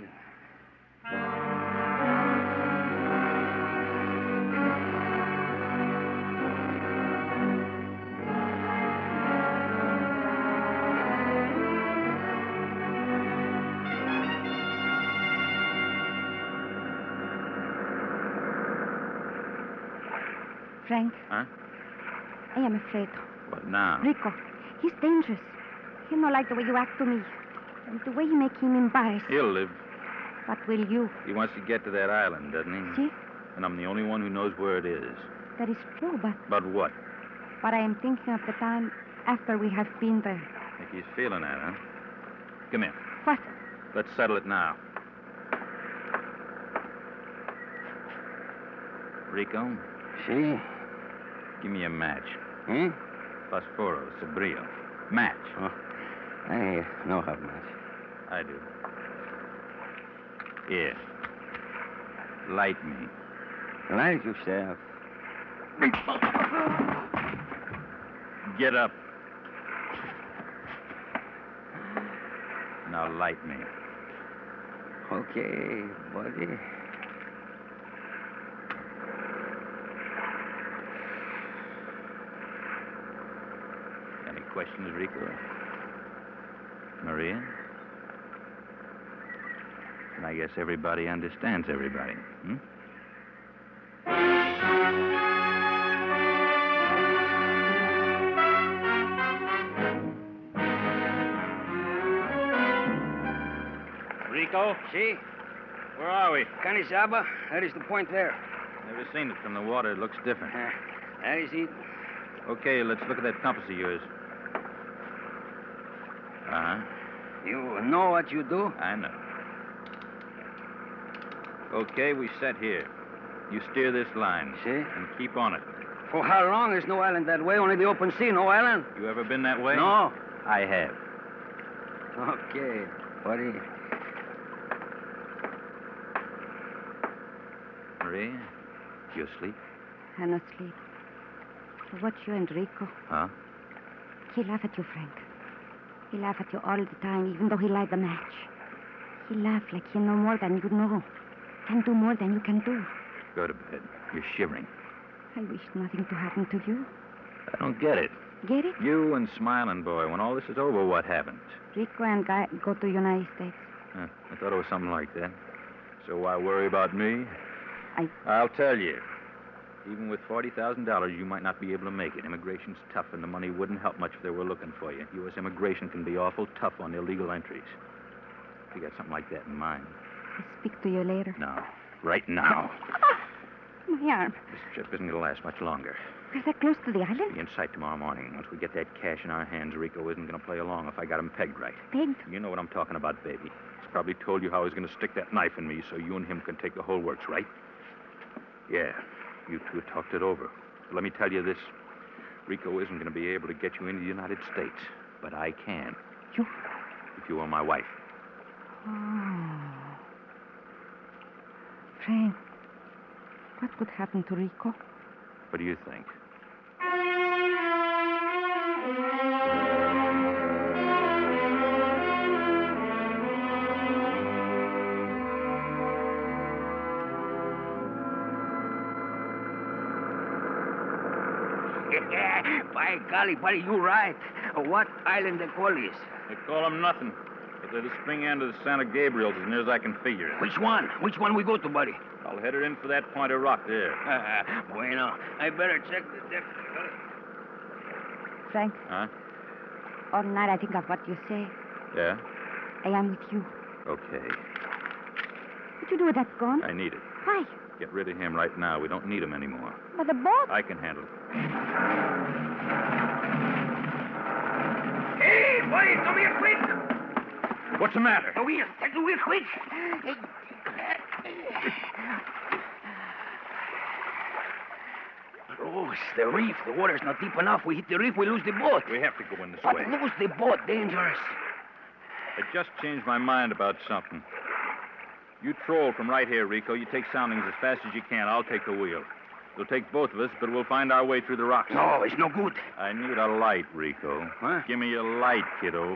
Speaker 13: Frank.
Speaker 12: Huh?
Speaker 13: I am afraid.
Speaker 12: What now?
Speaker 13: Rico, he's dangerous. He don't like the way you act to me. And the way you make him embarrassed.
Speaker 12: He'll live.
Speaker 13: What will you?
Speaker 12: He wants to get to that island, doesn't he?
Speaker 13: See?
Speaker 12: And I'm the only one who knows where it is.
Speaker 13: That is true, but...
Speaker 12: But what?
Speaker 13: But I am thinking of the time after we have been there.
Speaker 12: Think he's feeling that, huh? Come here.
Speaker 13: What?
Speaker 12: Let's settle it now. Rico?
Speaker 15: See?
Speaker 12: Give me a match.
Speaker 15: Hmm?
Speaker 12: Fosforo, Sabrillo. Match.
Speaker 15: Oh, I know how much.
Speaker 12: I do. Here. Light me.
Speaker 15: Light yourself.
Speaker 12: Get up. Now light me.
Speaker 15: Okay, buddy.
Speaker 12: Any questions, Rico? Maria? And I guess everybody understands everybody, hmm? Rico?
Speaker 15: See?
Speaker 12: Where are we?
Speaker 15: Canizaba. That is the point there.
Speaker 12: Never seen it from the water. It looks different.
Speaker 15: Uh, that is it.
Speaker 12: Okay, let's look at that compass of yours. Uh-huh.
Speaker 15: You know what you do?
Speaker 12: I know. Okay, we set here. You steer this line.
Speaker 15: See?
Speaker 12: And keep on it.
Speaker 15: For how long? There's no island that way, only the open sea, no island.
Speaker 12: You ever been that way?
Speaker 15: No.
Speaker 12: I have.
Speaker 15: Okay, buddy.
Speaker 12: Maria, you asleep?
Speaker 13: I'm not asleep. I watch you and Rico.
Speaker 12: Huh?
Speaker 13: He laugh at you, Frank. He laugh at you all the time, even though he light the match. He laugh like he know more than you know. Can do more than you can do.
Speaker 12: Go to bed. You're shivering.
Speaker 13: I wish nothing to happen to you.
Speaker 12: I don't get it.
Speaker 13: Get it?
Speaker 12: You and Smiling Boy, when all this is over, what happens?
Speaker 13: Rico and Guy go to United States.
Speaker 12: Huh, I thought it was something like that. So why worry about me?
Speaker 13: I...
Speaker 12: I'll tell you. Even with forty thousand dollars, you might not be able to make it. Immigration's tough, and the money wouldn't help much if they were looking for you. U S immigration can be awful tough on illegal entries. You got something like that in mind?
Speaker 13: I'll speak to you later.
Speaker 12: No. Right now.
Speaker 13: My arm.
Speaker 12: This trip isn't going to last much longer.
Speaker 13: We're that close to the island?
Speaker 12: Be in sight tomorrow morning. Once we get that cash in our hands, Rico isn't going to play along if I got him pegged right.
Speaker 13: Pegged?
Speaker 12: You know what I'm talking about, baby. He's probably told you how he's going to stick that knife in me so you and him can take the whole works, right? Yeah. You two talked it over. But let me tell you this. Rico isn't going to be able to get you into the United States. But I can.
Speaker 13: You?
Speaker 12: If you were my wife.
Speaker 13: Oh. Frank, what could happen to Rico?
Speaker 12: What do you think?
Speaker 15: By golly, buddy, you right. What island they call this?
Speaker 12: They call them nothing. But they're the spring end of the Santa Gabriels, as near as I can figure it.
Speaker 15: Which one? Which one we go to, buddy?
Speaker 12: I'll head her in for that point of rock there.
Speaker 15: Bueno. I better check the depth.
Speaker 13: Frank,
Speaker 12: Huh?
Speaker 13: all night I think of what you say.
Speaker 12: Yeah?
Speaker 13: I am with you.
Speaker 12: Okay.
Speaker 13: What you do with that gun?
Speaker 12: I need it.
Speaker 13: Why?
Speaker 12: Get rid of him right now. We don't need him anymore.
Speaker 13: But the boat.
Speaker 12: I can handle it.
Speaker 15: Hey, buddy, come here quick.
Speaker 12: What's the matter?
Speaker 15: Come here. Take the wheel quick. Oh, it's the reef. The water's not deep enough. We hit the reef, we lose the boat.
Speaker 12: We have to go in this
Speaker 15: But
Speaker 12: way.
Speaker 15: lose the boat. Dangerous.
Speaker 12: I just changed my mind about something. You troll from right here, Rico. You take soundings as fast as you can. I'll take the wheel. It'll take both of us, but we'll find our way through the rocks.
Speaker 15: No, it's no good.
Speaker 12: I need a light, Rico.
Speaker 15: Huh?
Speaker 12: Give me a light, kiddo.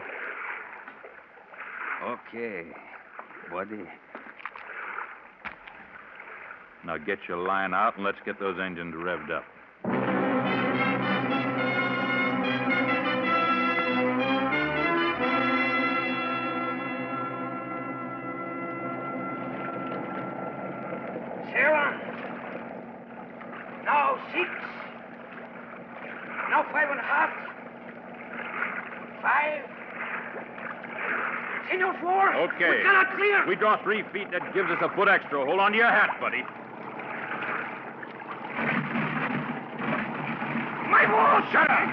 Speaker 15: Okay, buddy.
Speaker 12: Now get your line out and let's get those engines revved up.
Speaker 15: Seven. Now six. Now five and a half. Five. Senor four.
Speaker 12: Okay.
Speaker 15: We cannot clear.
Speaker 12: We draw three feet. That gives us a foot extra. Hold on to your hat, buddy.
Speaker 15: My ball.
Speaker 12: Shut up.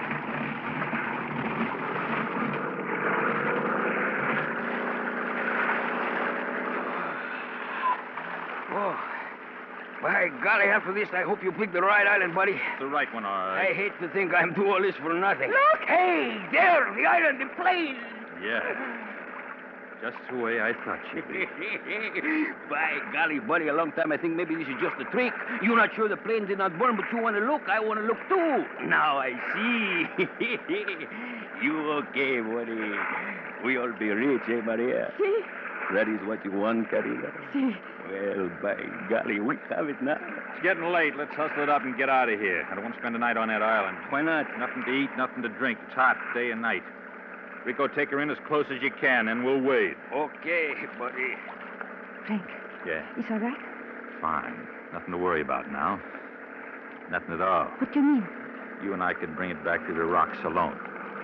Speaker 15: Oh. By golly, after this, I hope you picked the right island, buddy.
Speaker 12: The right one, all right.
Speaker 15: I hate to think I'm doing all this for nothing. Look! Hey, there, the island, the plane.
Speaker 12: Yeah. Just the way I thought you'd be.
Speaker 15: By golly, buddy, a long time I think maybe this is just a trick. You're not sure the plane did not burn, but you want to look. I want to look, too. Now I see. You okay, buddy? We all be rich, eh, Maria?
Speaker 13: See?
Speaker 15: That is what you want, Carina?
Speaker 13: See.
Speaker 15: Well, by golly, we have it now.
Speaker 12: It's getting late. Let's hustle it up and get out of here. I don't want to spend the night on that island.
Speaker 15: Why not?
Speaker 12: Nothing to eat, nothing to drink. It's hot day and night. Rico, take her in as close as you can, and we'll wait.
Speaker 15: Okay, buddy.
Speaker 13: Frank,
Speaker 12: Yeah,
Speaker 13: it's all right?
Speaker 12: fine. Nothing to worry about now. Nothing at all.
Speaker 13: What do you mean?
Speaker 12: You and I can bring it back to the rocks alone.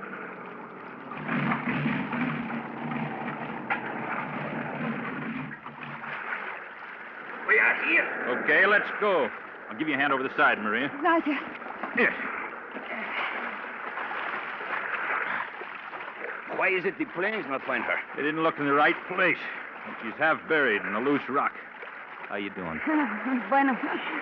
Speaker 15: We are here.
Speaker 12: Okay, let's go. I'll give you a hand over the side, Maria.
Speaker 13: Gracias.
Speaker 12: Here.
Speaker 15: Why is it the planes not find her?
Speaker 12: They didn't look in the right place. She's half buried in a loose rock. How you doing?
Speaker 13: Bueno.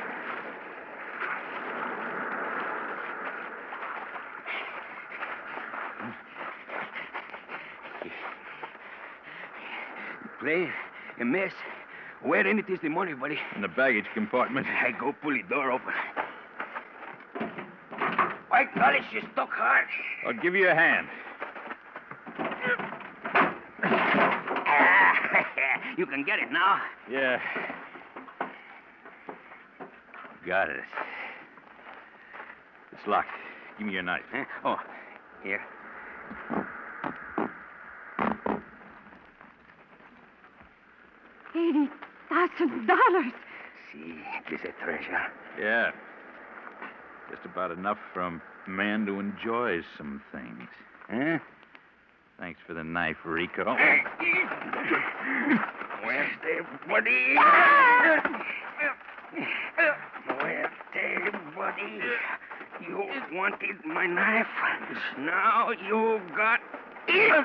Speaker 15: Plane, a mess. Where in it is the money, buddy?
Speaker 12: In the baggage compartment.
Speaker 15: I go pull the door open. By golly, she's stuck hard.
Speaker 12: I'll give you a hand.
Speaker 15: You can get it now.
Speaker 12: Yeah. Got it. It's locked. Give me your knife.
Speaker 15: Huh? Oh, here.
Speaker 13: Eighty thousand dollars.
Speaker 15: See, it is a treasure.
Speaker 12: Yeah. Just about enough for a man to enjoy some things.
Speaker 15: Huh?
Speaker 12: Thanks for the knife, Rico.
Speaker 15: Where's the buddy? Where's the buddy? You wanted my knife. Now you got it.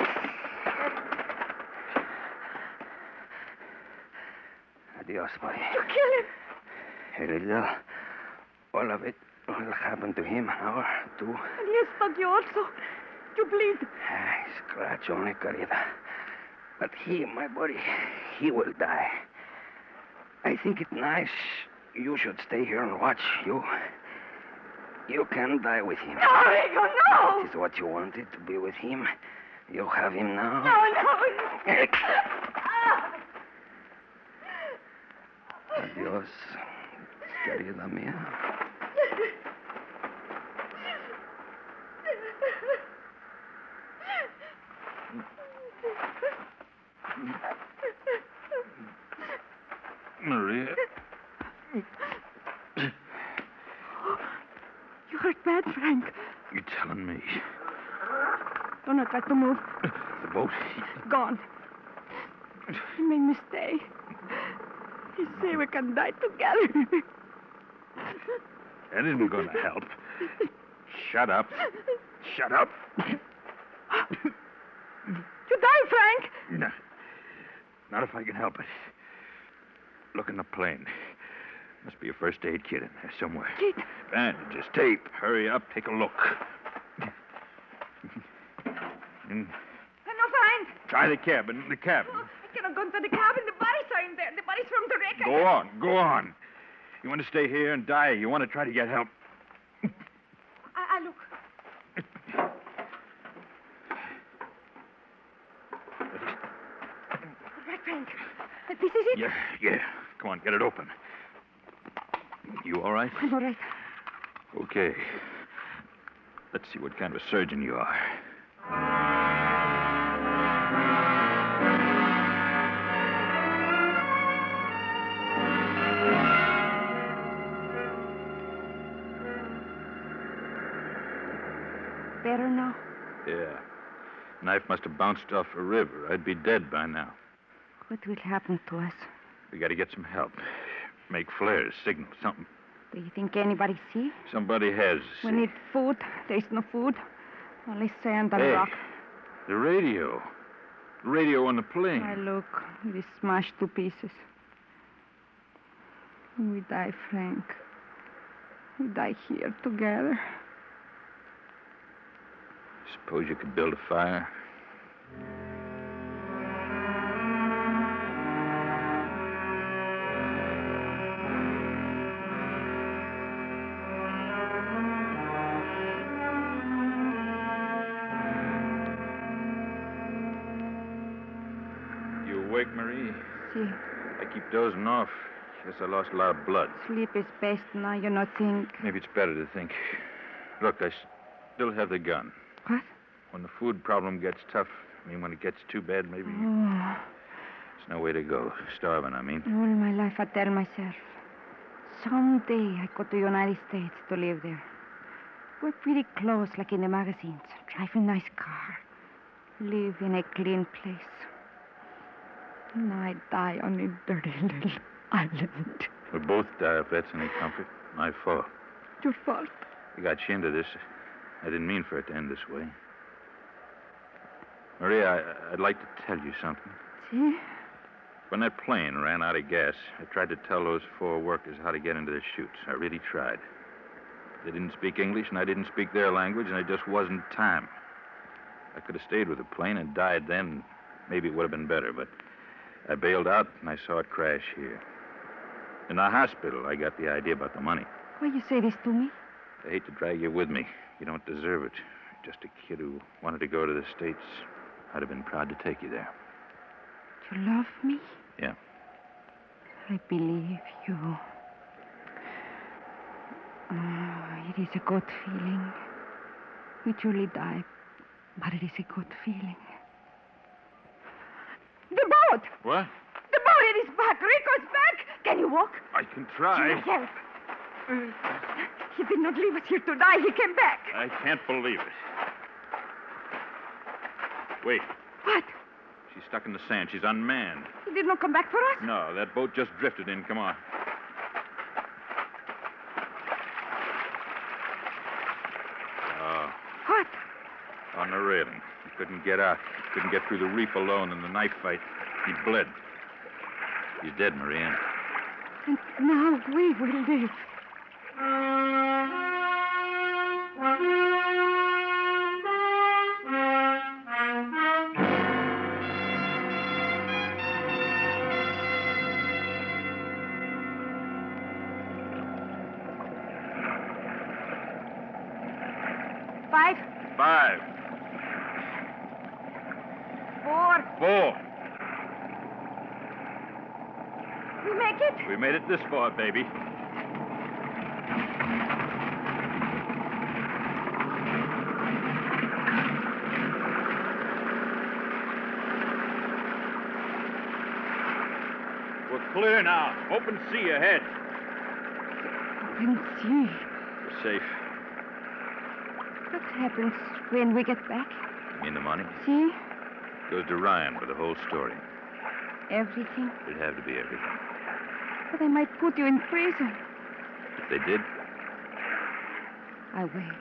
Speaker 15: Adios, buddy.
Speaker 13: You kill him.
Speaker 15: Herida, all of it will happen to him, an hour, two.
Speaker 13: And he has struck you also. You bleed.
Speaker 15: Ah, scratch only, querida. But he, my buddy, he will die. I think it nice you should stay here and watch. You, you can die with him.
Speaker 13: No, Rico, no.
Speaker 15: It is what you wanted, to be with him. You have him now.
Speaker 13: No, no.
Speaker 15: Adios, querida mía.
Speaker 12: Maria.
Speaker 16: You hurt bad, Frank.
Speaker 12: You're telling me.
Speaker 16: Do not try to move.
Speaker 12: The boat.
Speaker 16: Gone. You made me stay. You say we can die together.
Speaker 12: That isn't going to help. Shut up. Shut up.
Speaker 16: You die, Frank.
Speaker 12: No. Not if I can help it. Look in the plane. Must be a first aid kit in there somewhere.
Speaker 16: Kit?
Speaker 12: Bandages, tape. Hurry up. Take a look. And
Speaker 16: Cannot find.
Speaker 12: try the cabin. The cabin.
Speaker 16: Oh, I cannot go into the cabin. The bodies are in there. The bodies from the wreck.
Speaker 12: Go on. Go on. You want to stay here and die? You want to try to get help?
Speaker 16: I, I look. Right, Frank. This is it?
Speaker 12: Yeah, yeah. Come on, get it open. You all right?
Speaker 16: I'm all right.
Speaker 12: Okay. Let's see what kind of a surgeon you are.
Speaker 13: Better now?
Speaker 12: Yeah. Knife must have bounced off a river. I'd be dead by now.
Speaker 13: What will happen to us?
Speaker 12: We got to get some help. Make flares, signal, something.
Speaker 13: Do you think anybody see?
Speaker 12: Somebody has.
Speaker 16: We need food. There's no food. Only sand and
Speaker 12: Hey,
Speaker 16: rock.
Speaker 12: the radio. The radio on the plane.
Speaker 16: I look. It is smashed to pieces. We die, Frank. We die here together.
Speaker 12: Suppose you could build a fire? You awake, Marie?
Speaker 16: See,
Speaker 12: I keep dozing off. Guess I lost a lot of blood.
Speaker 16: sleep is best now. You not think.
Speaker 12: Maybe it's better to think. Look, I still have the gun.
Speaker 16: What?
Speaker 12: When the food problem gets tough, I mean, when it gets too bad, maybe
Speaker 16: Oh,
Speaker 12: there's no way to go. Starving, I mean.
Speaker 16: all my life I tell myself, someday I go to United States to live there. Wear pretty clothes like in the magazines. Drive a nice car. Live in a clean place. And I die on a dirty little island.
Speaker 12: We both die if that's any comfort. My fault.
Speaker 16: Your fault.
Speaker 12: I got you into this. I didn't mean for it to end this way. Maria, I, I'd like to tell you something.
Speaker 16: See?
Speaker 12: When that plane ran out of gas, I tried to tell those four workers how to get into the chutes. I really tried. They didn't speak English, and I didn't speak their language, and it just wasn't time. I could have stayed with the plane and died then. Maybe it would have been better, but I bailed out, and I saw it crash here. In the hospital, I got the idea about the money.
Speaker 16: Why you say this to me?
Speaker 12: I hate to drag you with me. You don't deserve it. Just a kid who wanted to go to the States. I'd have been proud to take you there.
Speaker 16: You love me?
Speaker 12: Yeah.
Speaker 16: I believe you. Oh, it is a good feeling. We truly die, but it is a good feeling. The boat!
Speaker 12: What?
Speaker 16: The boat, it is back. Rico's back. Can you walk?
Speaker 12: I can try.
Speaker 16: You help. He did not leave us here to die. He came back.
Speaker 12: I can't believe it. Wait.
Speaker 16: What?
Speaker 12: She's stuck in the sand. She's unmanned.
Speaker 16: He did not come back for us?
Speaker 12: No, that boat just drifted in. Come on. Oh.
Speaker 16: What?
Speaker 12: On the railing. He couldn't get out. He couldn't get through the reef alone in the knife fight. He bled. He's dead, Marianne.
Speaker 16: And now we will live. Five.
Speaker 12: Five.
Speaker 16: Four.
Speaker 12: Four.
Speaker 16: We make it?
Speaker 12: We made it this far, baby. We're clear now. Open sea ahead.
Speaker 16: Open sea.
Speaker 12: We're safe.
Speaker 16: What happens when we get back?
Speaker 12: You mean the money?
Speaker 16: See?
Speaker 12: Goes to Ryan for the whole story.
Speaker 16: Everything?
Speaker 12: It'd have to be everything.
Speaker 16: But they might put you in prison.
Speaker 12: If they did,
Speaker 16: I wait.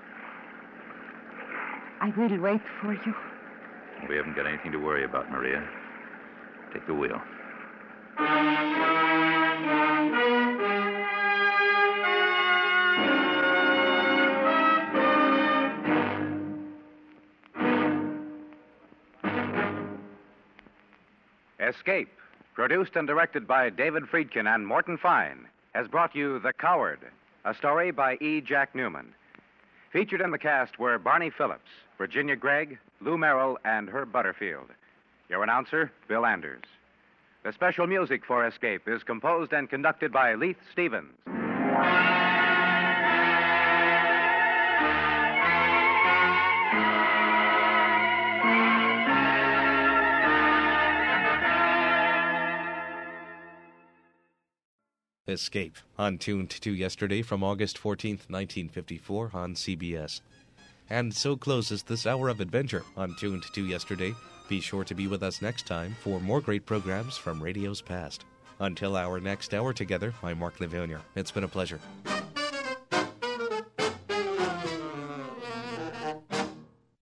Speaker 16: I will wait for you.
Speaker 12: we haven't got anything to worry about, Maria. Take the wheel.
Speaker 11: Escape, produced and directed by David Friedkin and Morton Fine, has brought you The Coward, a story by E. Jack Newman. Featured in the cast were Barney Phillips, Virginia Gregg, Lou Merrill, and Herb Butterfield. Your announcer, Bill Anders. The special music for Escape is composed and conducted by Leith Stevens.
Speaker 1: Escape, on Tuned to Yesterday from August fourteenth, nineteen fifty-four on C B S. And so closes this hour of adventure on Tuned to Yesterday. Be sure to be with us next time for more great programs from radio's past. Until our next hour together, I'm Mark Levonier. It's been a pleasure.